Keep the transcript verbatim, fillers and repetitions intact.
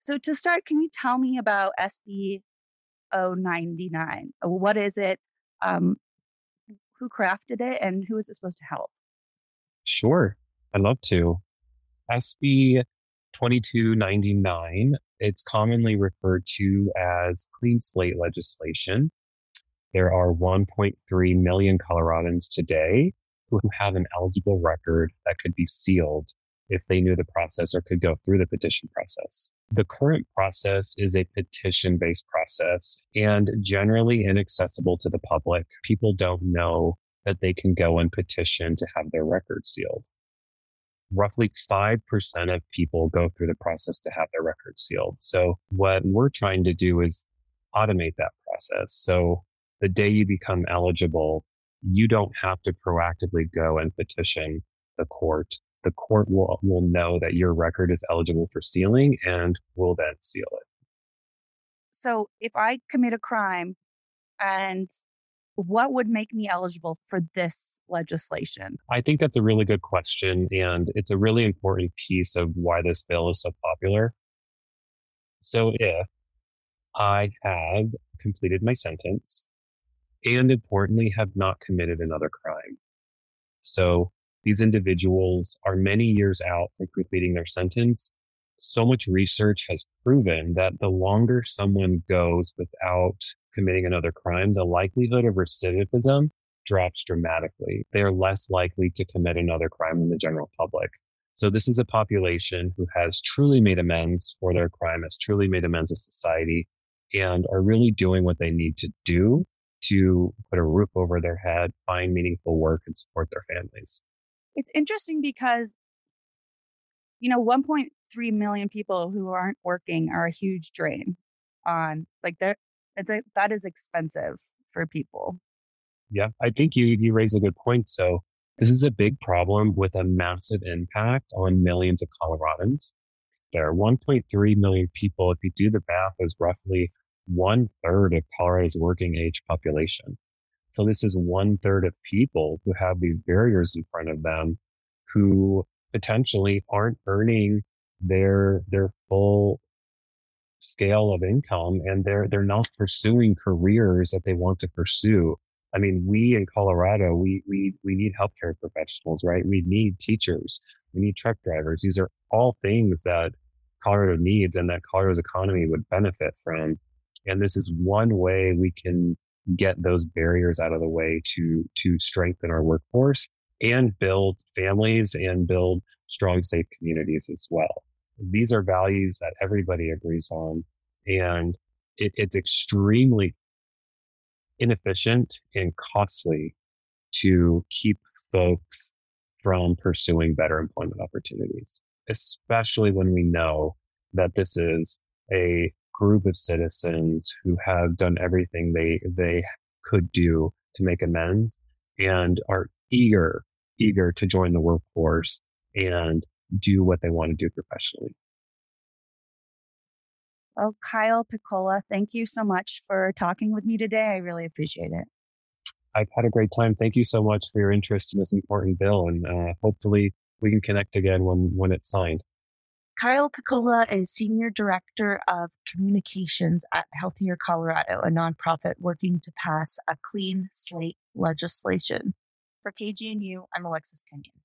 So to start, can you tell me about S B zero ninety-nine? Uh, What is it? Um, who crafted it, and who is it supposed to help? Sure, I'd love to. S B twenty-two ninety-nine, it's commonly referred to as clean slate legislation. There are one point three million Coloradans today who have an eligible record that could be sealed if they knew the process or could go through the petition process. The current process is a petition based process and generally inaccessible to the public. People don't know that they can go and petition to have their record sealed. Roughly five percent of people go through the process to have their records sealed. So what we're trying to do is automate that process. So the day you become eligible, you don't have to proactively go and petition the court. The court will, will know that your record is eligible for sealing and will then seal it. So if I commit a crime, and what would make me eligible for this legislation? I think that's a really good question. And it's a really important piece of why this bill is so popular. So if I have completed my sentence and importantly have not committed another crime. So these individuals are many years out from completing their sentence. So much research has proven that the longer someone goes without committing another crime, the likelihood of recidivism drops dramatically. They are less likely to commit another crime than the general public. So this is a population who has truly made amends for their crime, has truly made amends with society, and are really doing what they need to do to put a roof over their head, find meaningful work, and support their families. It's interesting because, you know, one point three million people who aren't working are a huge drain on, like, that. It's a, that is expensive for people. Yeah, I think you you raise a good point. So this is a big problem with a massive impact on millions of Coloradans. There are one point three million people. If you do the math, is roughly one third of Colorado's working age population. So this is one third of people who have these barriers in front of them, who potentially aren't earning their their full scale of income, and they're they're not pursuing careers that they want to pursue. I mean, we in Colorado, we we we need healthcare professionals, right? We need teachers, we need truck drivers. These are all things that Colorado needs and that Colorado's economy would benefit from. And this is one way we can get those barriers out of the way to to strengthen our workforce and build families and build strong, safe communities as well. These are values that everybody agrees on, and it, it's extremely inefficient and costly to keep folks from pursuing better employment opportunities, especially when we know that this is a group of citizens who have done everything they they could do to make amends and are eager eager to join the workforce and do what they want to do professionally. Well, Kyle Piccola, thank you so much for talking with me today. I really appreciate it. I've had a great time. Thank you so much for your interest in this important bill, and uh, hopefully we can connect again when when it's signed. Kyle Piccola is Senior Director of Communications at Healthier Colorado, a nonprofit working to pass a clean slate legislation. For K G N U, I'm Alexis Kenyon.